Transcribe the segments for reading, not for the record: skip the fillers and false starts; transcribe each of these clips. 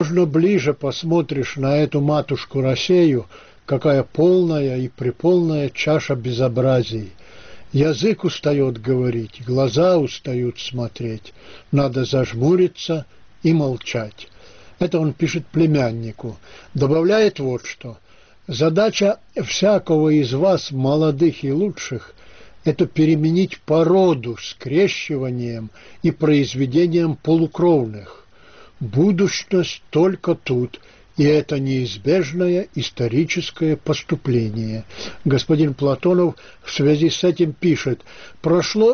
Можно ближе посмотришь на эту матушку Россию, какая полная и преполная чаша безобразий. Язык устает говорить, глаза устают смотреть. Надо зажмуриться и молчать. Это он пишет племяннику. Добавляет вот что. Задача всякого из вас, молодых и лучших, это переменить породу скрещиванием и произведением полукровных. Будущность только тут, и это неизбежное историческое поступление. Господин Платонов в связи с этим пишет: прошло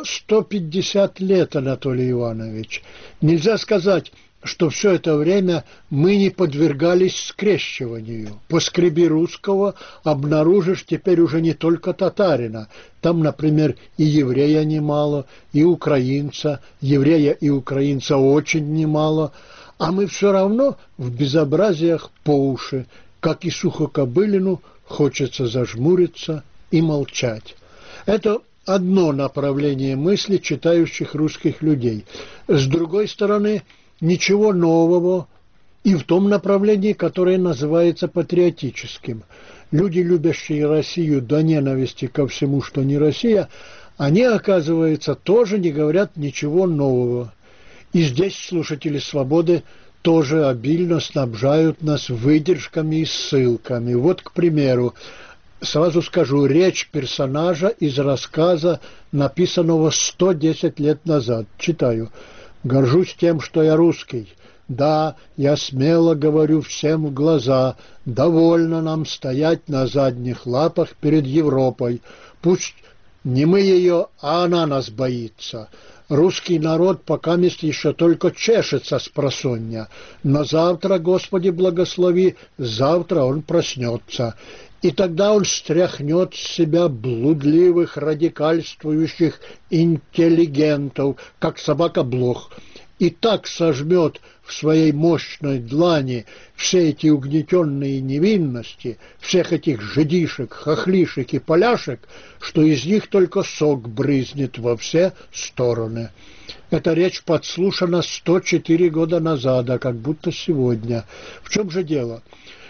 150 лет, Анатолий Иванович. Нельзя сказать, что все это время мы не подвергались скрещиванию. Поскреби русского, обнаружишь теперь уже не только татарина. Там, например, и еврея немало, и украинца, еврея и украинца очень немало. А мы все равно в безобразиях по уши, как и сухокобылину хочется зажмуриться и молчать. Это одно направление мысли читающих русских людей. С другой стороны, ничего нового и в том направлении, которое называется патриотическим. Люди, любящие Россию до ненависти ко всему, что не Россия, они, оказывается, тоже не говорят ничего нового. И здесь слушатели «Свободы» тоже обильно снабжают нас выдержками и ссылками. Вот, к примеру, сразу скажу, речь персонажа из рассказа, написанного 110 лет назад. Читаю. «Горжусь тем, что я русский. Да, я смело говорю всем в глаза, довольно нам стоять на задних лапах перед Европой. Пусть не мы ее, а она нас боится». Русский народ покамест еще только чешется с просонья, но завтра, Господи благослови, завтра он проснется, и тогда он стряхнет с себя блудливых, радикальствующих интеллигентов, как собака-блох, и так сожмет в своей мощной длани все эти угнетенные невинности, всех этих жидишек, хохлишек и поляшек, что из них только сок брызнет во все стороны. Эта речь подслушана 104 года назад, а как будто сегодня. В чем же дело?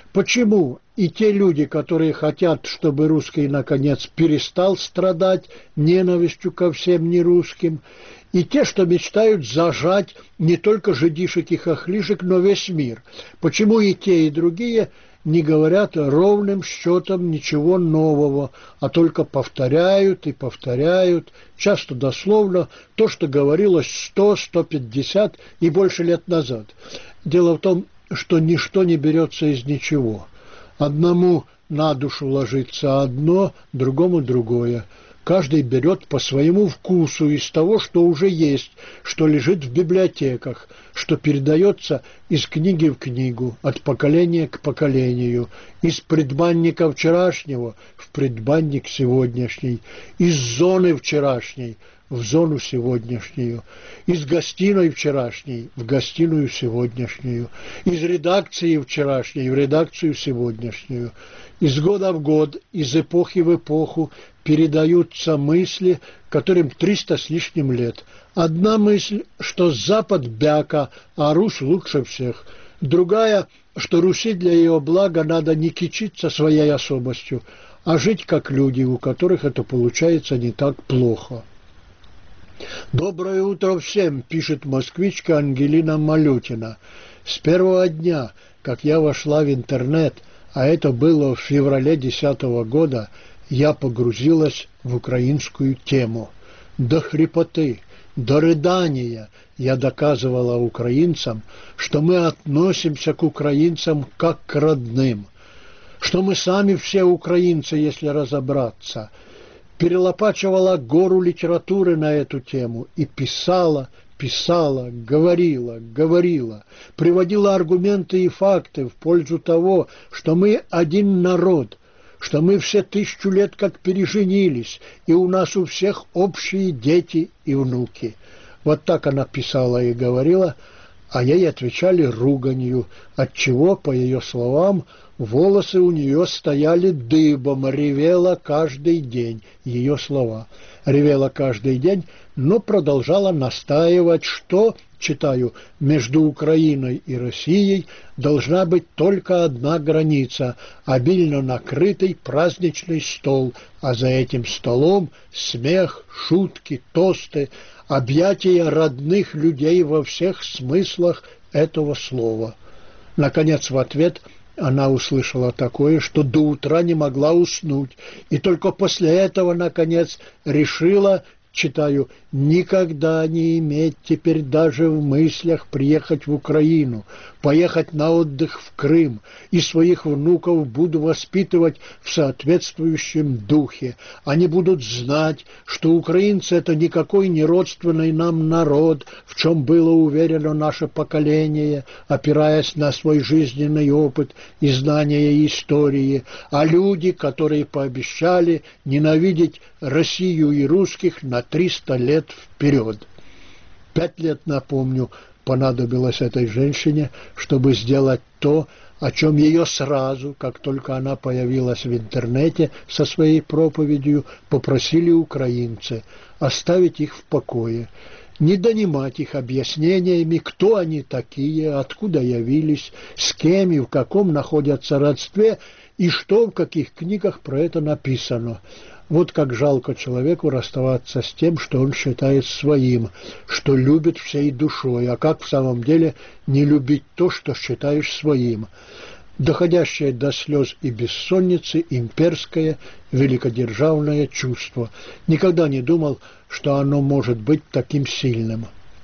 Почему и те люди, которые хотят, чтобы русский, наконец, перестал страдать ненавистью ко всем нерусским, и те, что мечтают зажать не только жидишек и хохлишек, но весь мир, почему и те, и другие не говорят ровным счетом ничего нового, а только повторяют и повторяют, часто дословно, то, что говорилось 100, 150 и больше лет назад. Дело в том, что ничто не берется из ничего. Одному на душу ложится одно, другому другое. Каждый берет по своему вкусу из того, что уже есть, что лежит в библиотеках, что передается из книги в книгу, от поколения к поколению, из предбанника вчерашнего в предбанник сегодняшний, из зоны вчерашней в зону сегодняшнюю, из гостиной вчерашней в гостиную сегодняшнюю, из редакции вчерашней в редакцию сегодняшнюю. Из года в год, из эпохи в эпоху передаются мысли, которым 300 с лишним лет. Одна мысль, что Запад бяка, а Русь лучше всех. Другая, что Руси для ее блага надо не кичиться своей особостью, а жить как люди, у которых это получается не так плохо. «Доброе утро всем», – пишет москвичка Ангелина Малютина. «С первого дня, как я вошла в интернет, а это было в феврале 2010 года, я погрузилась в украинскую тему. До хрипоты, до рыдания я доказывала украинцам, что мы относимся к украинцам как к родным, что мы сами все украинцы, если разобраться». Перелопачивала гору литературы на эту тему и писала, говорила, приводила аргументы и факты в пользу того, что мы один народ, что мы все 1000 лет как переженились, и у нас у всех общие дети и внуки. Вот так она писала и говорила, а ей отвечали руганью, отчего, по ее словам, волосы у нее стояли дыбом, ревела каждый день, ее слова. Ревела каждый день, но продолжала настаивать, что, читаю, между Украиной и Россией должна быть только одна граница, обильно накрытый праздничный стол, а за этим столом смех, шутки, тосты, объятия родных людей во всех смыслах этого слова. Наконец, в ответ она услышала такое, что до утра не могла уснуть, и только после этого, наконец, решила, читаю, никогда не иметь теперь даже в мыслях приехать в Украину, поехать на отдых в Крым, и своих внуков буду воспитывать в соответствующем духе. Они будут знать, что украинцы – это никакой не родственный нам народ, в чем было уверено наше поколение, опираясь на свой жизненный опыт и знания истории, а люди, которые пообещали ненавидеть Россию и русских на 300 лет вперед. 5 лет, напомню, понадобилось этой женщине, чтобы сделать то, о чем ее сразу, как только она появилась в интернете со своей проповедью, попросили украинцы оставить их в покое, не донимать их объяснениями, кто они такие, откуда явились, с кем и в каком находятся родстве, и что в каких книгах про это написано. Вот как жалко человеку расставаться с тем, что он считает своим, что любит всей душой, а как в самом деле не любить то, что считаешь своим. Доходящее до слез и бессонницы имперское великодержавное чувство. Никогда не думал, что оно может быть таким сильным.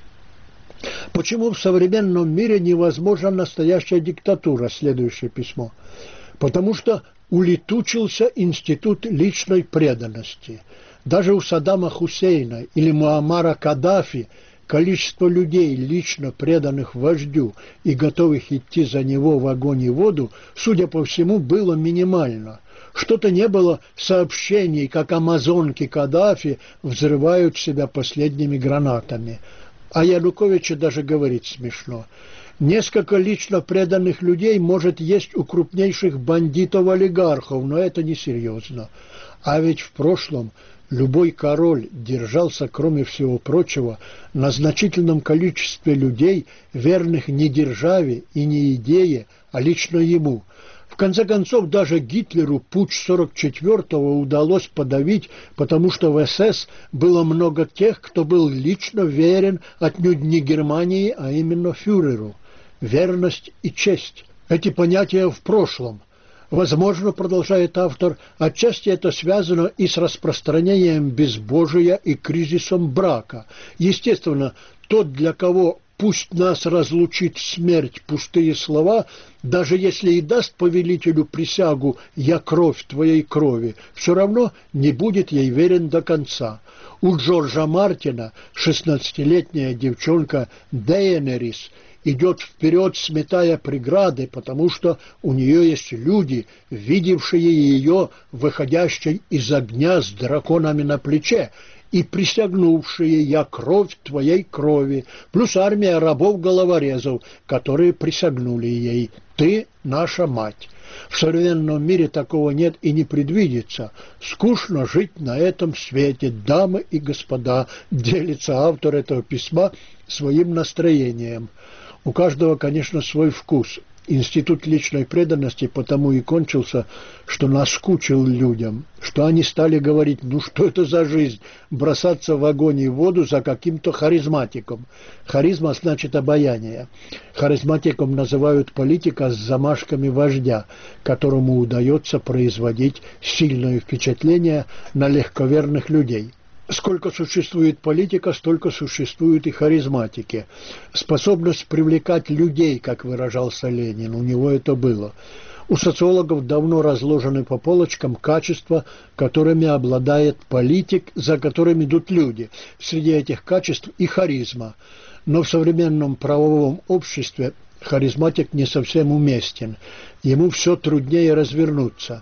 Почему в современном мире невозможна настоящая диктатура? Следующее письмо. Потому что улетучился институт личной преданности. Даже у Саддама Хусейна или Муаммара Каддафи количество людей, лично преданных вождю и готовых идти за него в огонь и воду, судя по всему, было минимально. Что-то не было сообщений, как амазонки Каддафи взрывают себя последними гранатами. О Януковиче даже говорить смешно. Несколько лично преданных людей может есть у крупнейших бандитов-олигархов, но это несерьезно. А ведь в прошлом любой король держался, кроме всего прочего, на значительном количестве людей, верных не державе и не идее, а лично ему. В конце концов, даже Гитлеру путч 44-го удалось подавить, потому что в СС было много тех, кто был лично верен отнюдь не Германии, а именно фюреру. Верность и честь – эти понятия в прошлом. Возможно, продолжает автор, отчасти это связано и с распространением безбожия и кризисом брака. Естественно, тот, для кого «пусть нас разлучит смерть» пустые слова, даже если и даст повелителю присягу «я кровь твоей крови», все равно не будет ей верен до конца. У Джорджа Мартина 16-летняя девчонка Дейенерис идет вперед, сметая преграды, потому что у нее есть люди, видевшие ее выходящей из огня с драконами на плече, и присягнувшие «я кровь твоей крови», плюс армия рабов-головорезов, которые присягнули ей «ты наша мать». В современном мире такого нет и не предвидится. Скучно жить на этом свете, дамы и господа, делится автор этого письма своим настроением. У каждого, конечно, свой вкус. Институт личной преданности потому и кончился, что наскучил людям, что они стали говорить, ну что это за жизнь, бросаться в огонь и воду за каким-то харизматиком. Харизма значит обаяние. Харизматиком называют политика с замашками вождя, которому удается производить сильное впечатление на легковерных людей. Сколько существует политика, столько существует и харизматики. Способность привлекать людей, как выражался Ленин, у него это было. У социологов давно разложены по полочкам качества, которыми обладает политик, за которыми идут люди. Среди этих качеств и харизма. Но в современном правовом обществе харизматик не совсем уместен. Ему все труднее развернуться.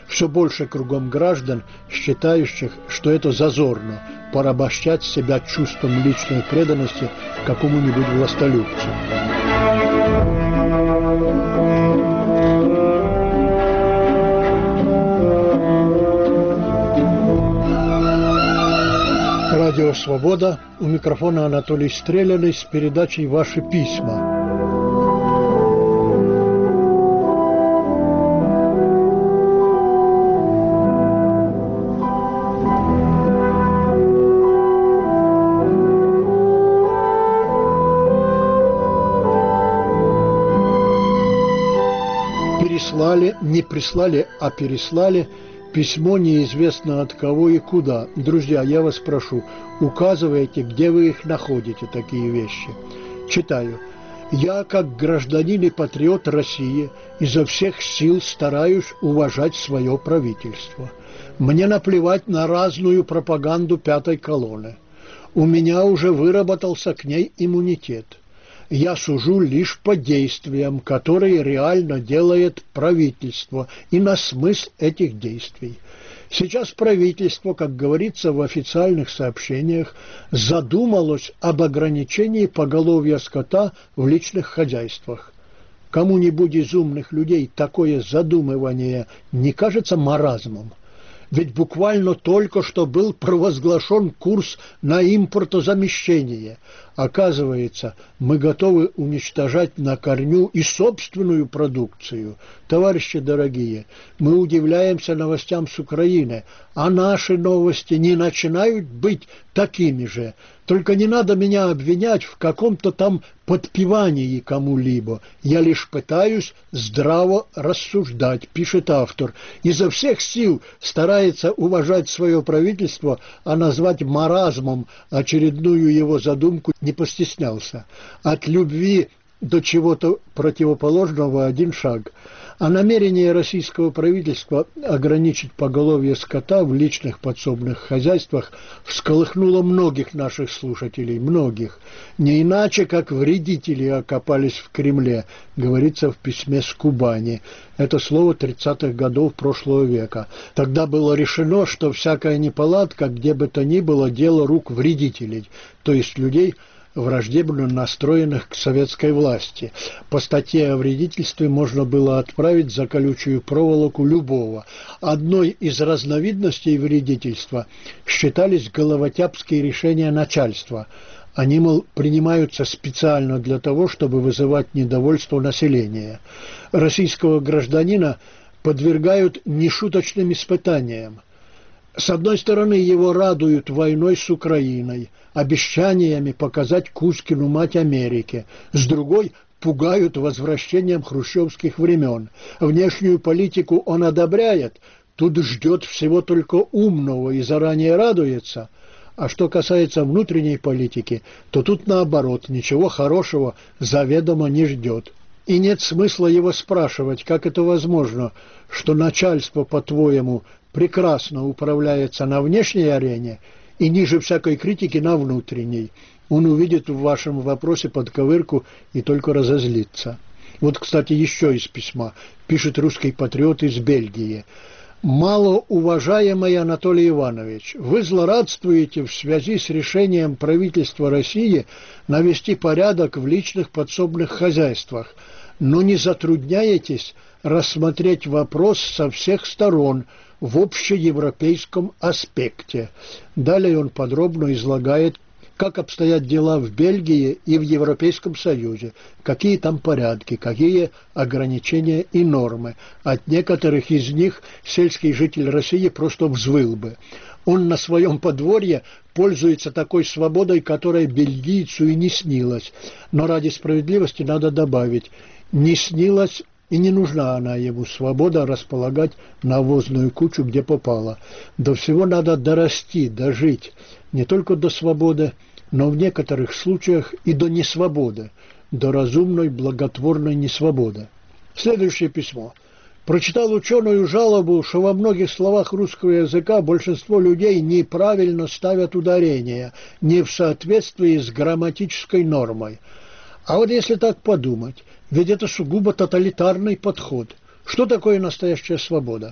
Все больше кругом граждан, считающих, что это зазорно – порабощать себя чувством личной преданности какому-нибудь властолюбцу. Радио «Свобода». У микрофона Анатолий Стреляный с передачей «Ваши письма». Не прислали, а переслали письмо неизвестно от кого и куда. Друзья, я вас прошу, указывайте, где вы их находите, такие вещи. Читаю. Я, как гражданин и патриот России, изо всех сил стараюсь уважать свое правительство. Мне наплевать на разную пропаганду пятой колонны. У меня уже выработался к ней иммунитет. Я сужу лишь по действиям, которые реально делает правительство, и на смысл этих действий. Сейчас правительство, как говорится в официальных сообщениях, задумалось об ограничении поголовья скота в личных хозяйствах. Кому-нибудь из умных людей такое задумывание не кажется маразмом? Ведь буквально только что был провозглашен курс на импортозамещение. Оказывается, мы готовы уничтожать на корню и собственную продукцию. Товарищи дорогие, мы удивляемся новостям с Украины, а наши новости не начинают быть такими же. Только не надо меня обвинять в каком-то там подпевании кому-либо. Я лишь пытаюсь здраво рассуждать, пишет автор. Изо всех сил старается уважать свое правительство, а назвать маразмом очередную его задумку не постеснялся. От любви до чего-то противоположного один шаг. А намерение российского правительства ограничить поголовье скота в личных подсобных хозяйствах всколыхнуло многих наших слушателей, многих. Не иначе, как вредители окопались в Кремле, говорится в письме с Кубани. Это слово 30-х годов прошлого века. Тогда было решено, что всякая неполадка, где бы то ни было, дело рук вредителей, то есть людей, враждебно настроенных к советской власти. По статье о вредительстве можно было отправить за колючую проволоку любого. Одной из разновидностей вредительства считались головотяпские решения начальства. Они, мол, принимаются специально для того, чтобы вызывать недовольство населения. Российского гражданина подвергают нешуточным испытаниям. С одной стороны, его радуют войной с Украиной, обещаниями показать Кузькину мать Америке. С другой – пугают возвращением хрущевских времен. Внешнюю политику он одобряет, тут ждет всего только умного и заранее радуется. А что касается внутренней политики, то тут наоборот, ничего хорошего заведомо не ждет. И нет смысла его спрашивать, как это возможно, что начальство, по-твоему, прекрасно управляется на внешней арене и ниже всякой критики на внутренней. Он увидит в вашем вопросе подковырку и только разозлится. Вот, кстати, еще из письма. Пишет русский патриот из Бельгии. «Малоуважаемый Анатолий Иванович, вы злорадствуете в связи с решением правительства России навести порядок в личных подсобных хозяйствах, но не затрудняетесь рассмотреть вопрос со всех сторон в общеевропейском аспекте». Далее он подробно излагает, как обстоят дела в Бельгии и в Европейском Союзе, какие там порядки, какие ограничения и нормы. От некоторых из них сельский житель России просто взвыл бы. Он на своем подворье пользуется такой свободой, которая бельгийцу и не снилась. Но ради справедливости надо добавить, не снилась и не нужна она ему, свобода располагать навозную кучу, где попало. До всего надо дорасти, дожить, не только до свободы, но в некоторых случаях и до несвободы, до разумной, благотворной несвободы. Следующее письмо. Прочитал ученую жалобу, что во многих словах русского языка большинство людей неправильно ставят ударения, не в соответствии с грамматической нормой. А вот если так подумать, ведь это сугубо тоталитарный подход. Что такое настоящая свобода?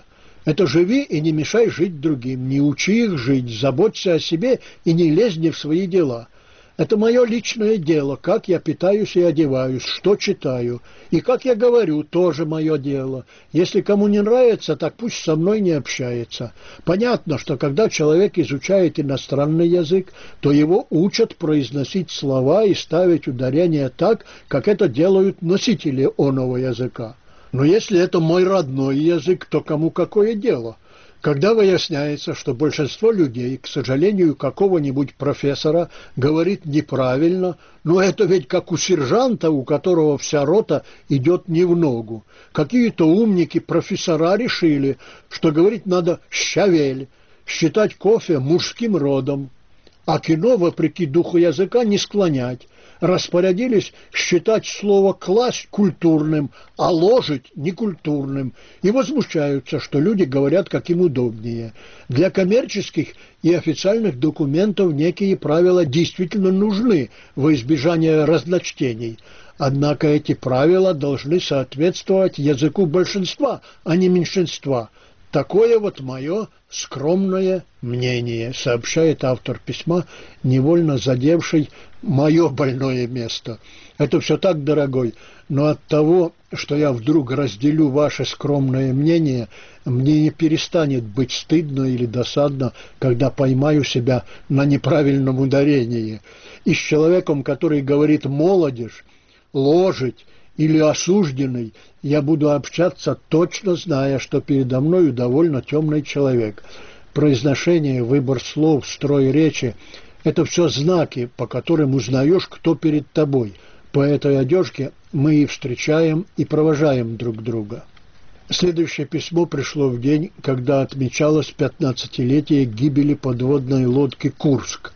Это живи и не мешай жить другим, не учи их жить, заботься о себе и не лезь не в свои дела. Это мое личное дело, как я питаюсь и одеваюсь, что читаю. И как я говорю, тоже мое дело. Если кому не нравится, так пусть со мной не общается. Понятно, что когда человек изучает иностранный язык, то его учат произносить слова и ставить ударение так, как это делают носители оного языка. Но если это мой родной язык, то кому какое дело? Когда выясняется, что большинство людей, к сожалению, какого-нибудь профессора говорит неправильно, но это ведь как у сержанта, у которого вся рота идет не в ногу. Какие-то умники-профессора решили, что говорить надо «щавель», считать кофе мужским родом, а кино, вопреки духу языка, не склонять. Распорядились считать слово «класть» культурным, а «ложить» некультурным, и возмущаются, что люди говорят, как им удобнее. Для коммерческих и официальных документов некие правила действительно нужны во избежание разночтений. Однако эти правила должны соответствовать языку большинства, а не меньшинства. Такое вот мое скромное мнение, сообщает автор письма, невольно задевший мое больное место. Это все так, дорогой, но от того, что я вдруг разделю ваше скромное мнение, мне не перестанет быть стыдно или досадно, когда поймаю себя на неправильном ударении. И с человеком, который говорит «молодежь», «ложить» или «осужденный», я буду общаться, точно зная, что передо мною довольно темный человек. Произношение, выбор слов, строй речи – это все знаки, по которым узнаешь, кто перед тобой. По этой одежке мы и встречаем, и провожаем друг друга. Следующее письмо пришло в день, когда отмечалось 15-летие гибели подводной лодки «Курск».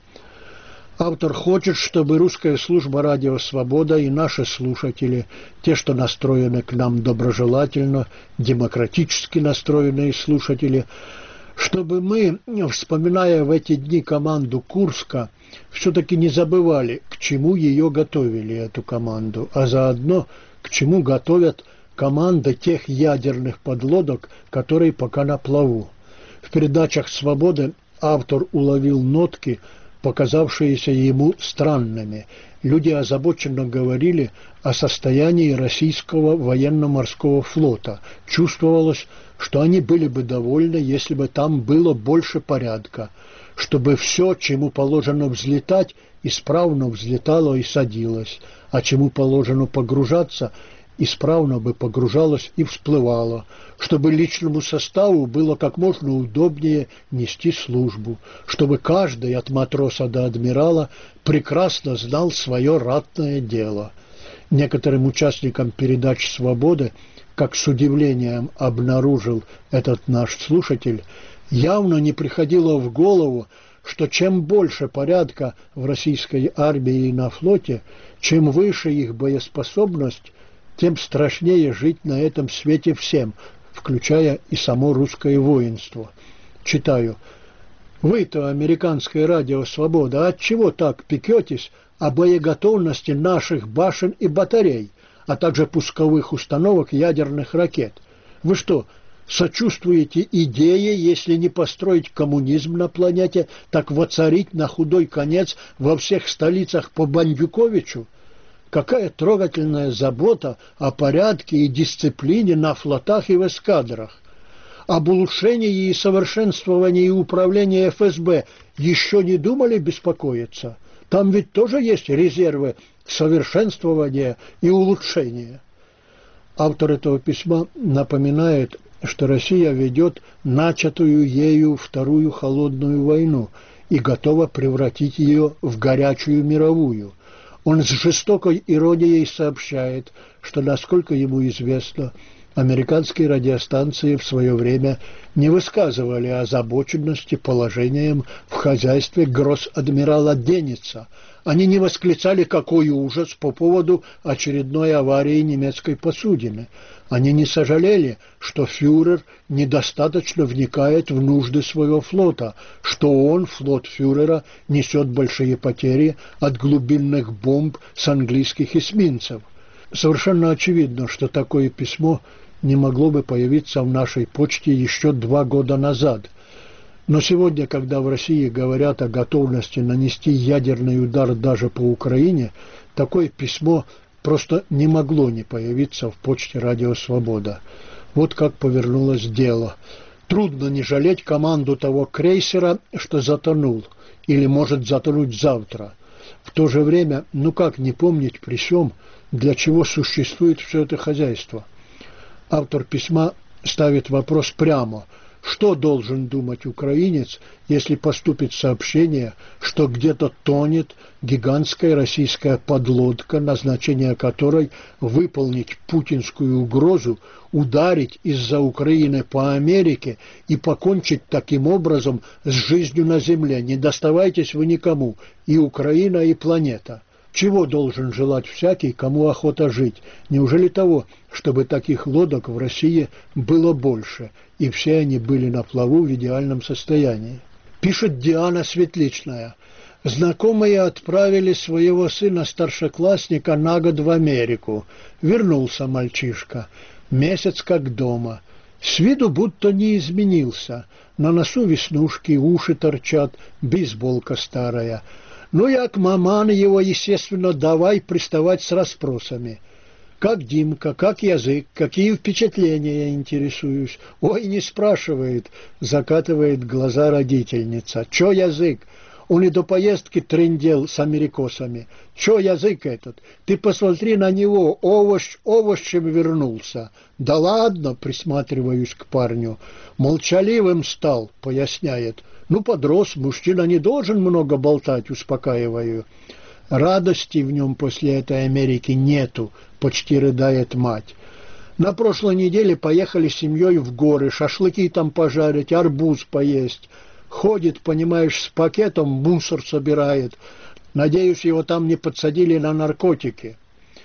Автор хочет, чтобы русская служба «Радио Свобода» и наши слушатели, те, что настроены к нам доброжелательно, демократически настроенные слушатели, чтобы мы, вспоминая в эти дни команду Курска, все-таки не забывали, к чему ее готовили, эту команду, а заодно к чему готовят команды тех ядерных подлодок, которые пока на плаву. В передачах «Свободы» автор уловил нотки, показавшиеся ему странными. Люди озабоченно говорили о состоянии российского военно-морского флота. Чувствовалось, что они были бы довольны, если бы там было больше порядка, чтобы все, чему положено взлетать, исправно взлетало и садилось, а чему положено погружаться, исправно бы погружалось и всплывало, чтобы личному составу было как можно удобнее нести службу, чтобы каждый, от матроса до адмирала, прекрасно знал свое ратное дело. Некоторым участникам передач «Свободы», как с удивлением обнаружил этот наш слушатель, явно не приходило в голову, что чем больше порядка в российской армии и на флоте, чем выше их боеспособность, тем страшнее жить на этом свете всем, включая и само русское воинство. Читаю. Вы-то, американское радио «Свобода», отчего так пекетесь о боеготовности наших башен и батарей, а также пусковых установок ядерных ракет? Вы что, сочувствуете идее, если не построить коммунизм на планете, так воцарить на худой конец во всех столицах по Бандюковичу? Какая трогательная забота о порядке и дисциплине на флотах и в эскадрах. Об улучшении и совершенствовании управления ФСБ еще не думали беспокоиться? Там ведь тоже есть резервы совершенствования и улучшения. Автор этого письма напоминает, что Россия ведет начатую ею Вторую холодную войну и готова превратить ее в горячую мировую. Он с жестокой иронией сообщает, что, насколько ему известно, американские радиостанции в свое время не высказывали озабоченности положением в хозяйстве гросс-адмирала Денница. Они не восклицали «какой ужас» по поводу очередной аварии немецкой посудины. Они не сожалели, что фюрер недостаточно вникает в нужды своего флота, что он, флот фюрера, несет большие потери от глубинных бомб с английских эсминцев. Совершенно очевидно, что такое письмо не могло бы появиться в нашей почте еще 2 года назад. Но сегодня, когда в России говорят о готовности нанести ядерный удар даже по Украине, такое письмо просто не могло не появиться в почте «Радио Свобода». Вот как повернулось дело. Трудно не жалеть команду того крейсера, что затонул, или может затонуть завтра. В то же время, ну как не помнить при всем, для чего существует все это хозяйство? Автор письма ставит вопрос прямо. Что должен думать украинец, если поступит сообщение, что где-то тонет гигантская российская подлодка, назначение которой выполнить путинскую угрозу, ударить из-за Украины по Америке и покончить таким образом с жизнью на земле? Не доставайтесь вы никому, и Украина, и планета. Чего должен желать всякий, кому охота жить? Неужели того, чтобы таких лодок в России было больше, и все они были на плаву в идеальном состоянии? Пишет Диана Светличная. Знакомые отправили своего сына-старшеклассника на год в Америку. Вернулся мальчишка. Месяц как дома. С виду будто не изменился. На носу веснушки, уши торчат, бейсболка старая. Ну, як маман его, естественно, давай приставать с расспросами. Как Димка, как язык, какие впечатления, интересуюсь. Ой, не спрашивает, закатывает глаза родительница. Чё язык? Он и до поездки трындел с америкосами. Чё язык этот? Ты посмотри на него, овощем вернулся. Да ладно, присматриваюсь к парню. Молчаливым стал, поясняет. Ну, подрос, мужчина не должен много болтать, успокаиваю. Радости в нем после этой Америки нету, почти рыдает мать. На прошлой неделе поехали с семьей в горы, шашлыки там пожарить, арбуз поесть. Ходит, понимаешь, с пакетом, мусор собирает. Надеюсь, его там не подсадили на наркотики.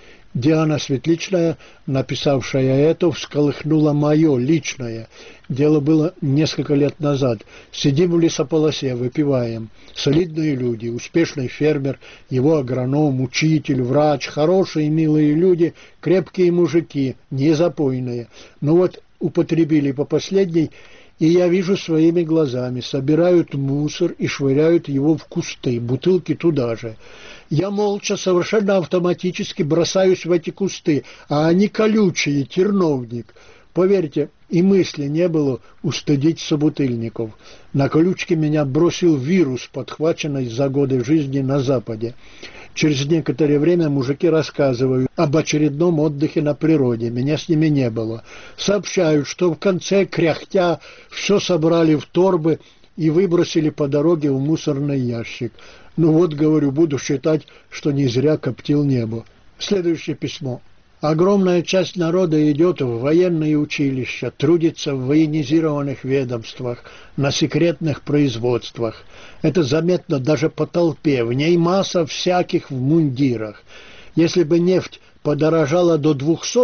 Диана Светличная, написавшая это, всколыхнула мое личное. Дело было несколько лет назад. Сидим в лесополосе, выпиваем. Солидные люди, успешный фермер, его агроном, учитель, врач, хорошие, милые люди, крепкие мужики, не запойные. Но вот употребили по последней, и я вижу своими глазами, собирают мусор и швыряют его в кусты, бутылки туда же. Я молча, совершенно автоматически бросаюсь в эти кусты, а они колючие, терновник. Поверьте, и мысли не было устыдить собутыльников. На колючке меня бросил вирус, подхваченный за годы жизни на Западе. Через некоторое время мужики рассказывают об очередном отдыхе на природе. Меня с ними не было. Сообщают, что в конце, кряхтя, все собрали в торбы и выбросили по дороге в мусорный ящик. Ну вот, говорю, буду считать, что не зря коптил небо. Следующее письмо. Огромная часть народа идет в военные училища, трудится в военизированных ведомствах, на секретных производствах. Это заметно даже по толпе, в ней масса всяких в мундирах. Если бы нефть подорожала до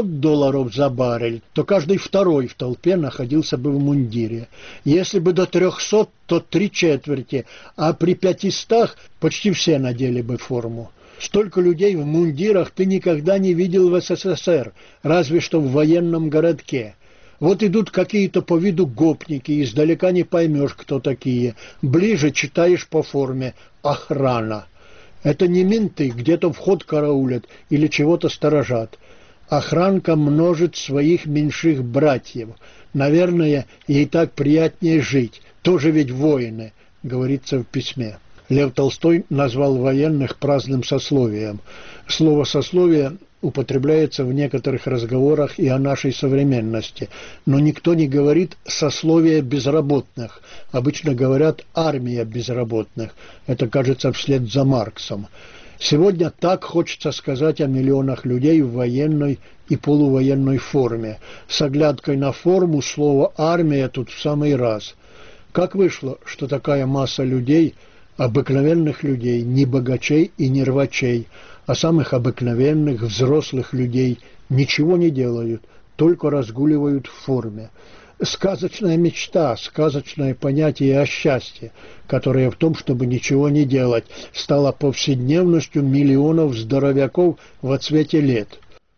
$200 за баррель, то каждый второй в толпе находился бы в мундире. Если бы до 300, то 3/4, а при 500 почти все надели бы форму. Столько людей в мундирах ты никогда не видел в СССР, разве что в военном городке. Вот идут какие-то по виду гопники, издалека не поймешь, кто такие. Ближе читаешь по форме «Охрана». Это не менты, где-то вход караулят или чего-то сторожат. Охранка множит своих меньших братьев. Наверное, ей так приятнее жить. Тоже ведь воины, говорится в письме. Лев Толстой назвал военных праздным сословием. Слово «сословие» употребляется в некоторых разговорах и о нашей современности. Но никто не говорит «сословие безработных». Обычно говорят «армия безработных». Это, кажется, вслед за Марксом. Сегодня так хочется сказать о миллионах людей в военной и полувоенной форме. С оглядкой на форму слово «армия» тут в самый раз. Как вышло, что такая масса людей – обыкновенных людей, не богачей и не рвачей, а самых обыкновенных взрослых людей ничего не делают, только разгуливают в форме. Сказочная мечта, сказочное понятие о счастье, которое в том, чтобы ничего не делать, стало повседневностью миллионов здоровяков во цвете лет.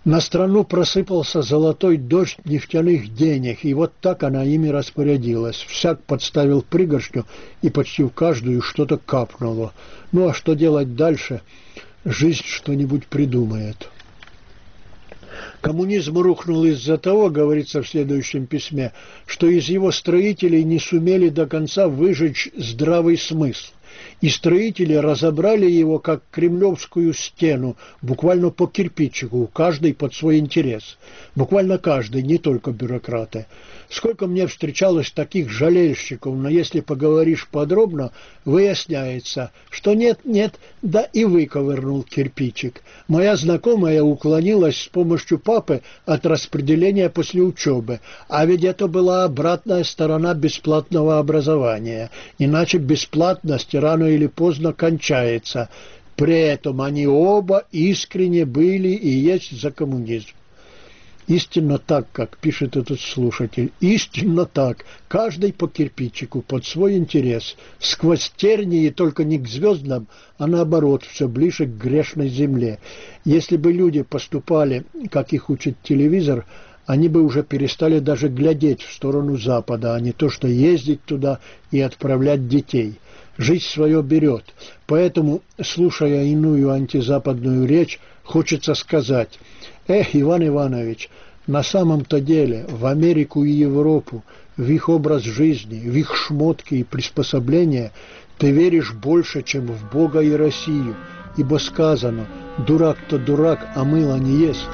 На страну просыпался золотой дождь нефтяных денег, и вот так она ими распорядилась. Всяк подставил пригоршню, и почти в каждую что-то капнуло. Ну а что делать дальше? Жизнь что-нибудь придумает. Коммунизм рухнул из-за того, говорится в следующем письме, что из его строителей не сумели до конца выжечь здравый смысл. И строители разобрали его как кремлевскую стену, буквально по кирпичику, каждый под свой интерес. Буквально каждый, не только бюрократы. Сколько мне встречалось таких жалельщиков, но если поговоришь подробно, выясняется, что нет, да и выковырнул кирпичик. Моя знакомая уклонилась с помощью папы от распределения после учебы, а ведь это была обратная сторона бесплатного образования. Иначе бесплатность рано или поздно кончается. При этом они оба искренне были и есть за коммунизм. Истинно так, как пишет этот слушатель, истинно так, каждый по кирпичику, под свой интерес, сквозь тернии, и только не к звездам, а наоборот, все ближе к грешной земле. Если бы люди поступали, как их учит телевизор, они бы уже перестали даже глядеть в сторону Запада, а не то, что ездить туда и отправлять детей. Жизнь свое берет. Поэтому, слушая иную антизападную речь, хочется сказать: «Эх, Иван Иванович, на самом-то деле в Америку и Европу, в их образ жизни, в их шмотки и приспособления ты веришь больше, чем в Бога и Россию, ибо сказано: дурак-то дурак, а мыло не ест».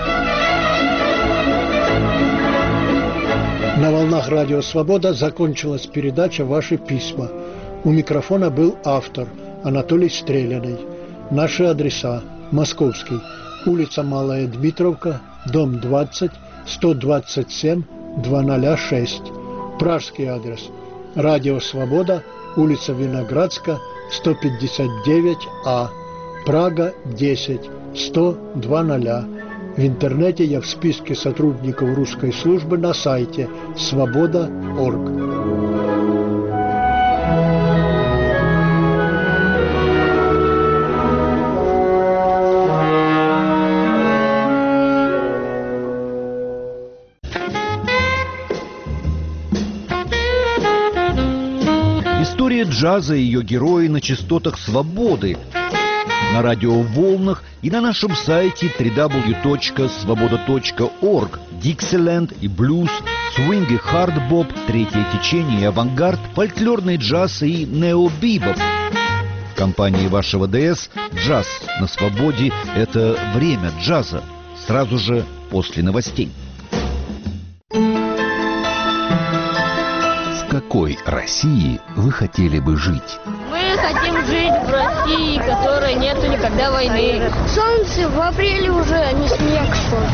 На волнах Радио Свобода закончилась передача «Ваши письма». У микрофона был автор Анатолий Стреляный. Наши адреса: Московский, улица Малая Дмитровка, дом 20, 127, 206. Пражский адрес: Радио Свобода, улица Виноградска, 159А, Прага, 10, 100, 20. В интернете я в списке сотрудников русской службы на сайте svoboda.org. История джаза и ее герои на частотах свободы, на радиоволнах и на нашем сайте www.svoboda.org. Диксиленд и блюз, свинг и хардбоп, третье течение и авангард, фольклорный джаз и необибоп. В компании вашего ДС «Джаз на свободе» — это время джаза, сразу же после новостей. В какой России вы хотели бы жить? Мы хотим жить в России, в которой нету никогда войны. Солнце в апреле уже, а не снег шел.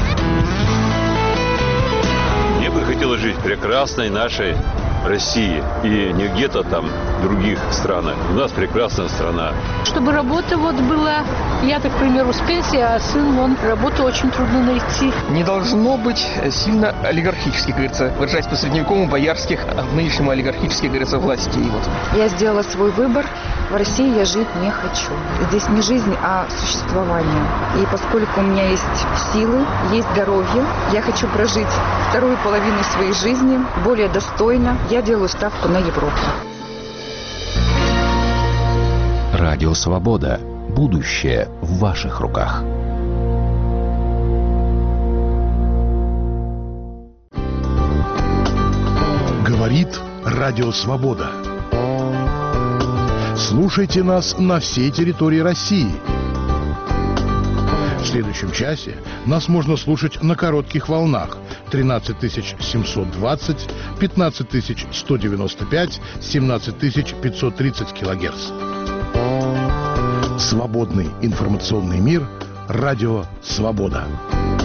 Мне бы хотелось жить в прекрасной нашей России и не где-то там в других странах. У нас прекрасная страна. Чтобы работа была, я, так, к примеру, с пенсии, а сын, работу очень трудно найти. Не должно быть сильно олигархических, говорится, выражаясь по-средневековому, боярских, а в нынешнем олигархических, говорится, властей. Я сделала свой выбор. В России я жить не хочу. Здесь не жизнь, а существование. И поскольку у меня есть силы, есть здоровье, я хочу прожить вторую половину своей жизни более достойно. Я делаю ставку на Европу. Радио Свобода. Будущее в ваших руках. Говорит Радио Свобода. Слушайте нас на всей территории России. В следующем часе нас можно слушать на коротких волнах 13720, 15195, 17530 килогерц. Свободный информационный мир. Радио Свобода.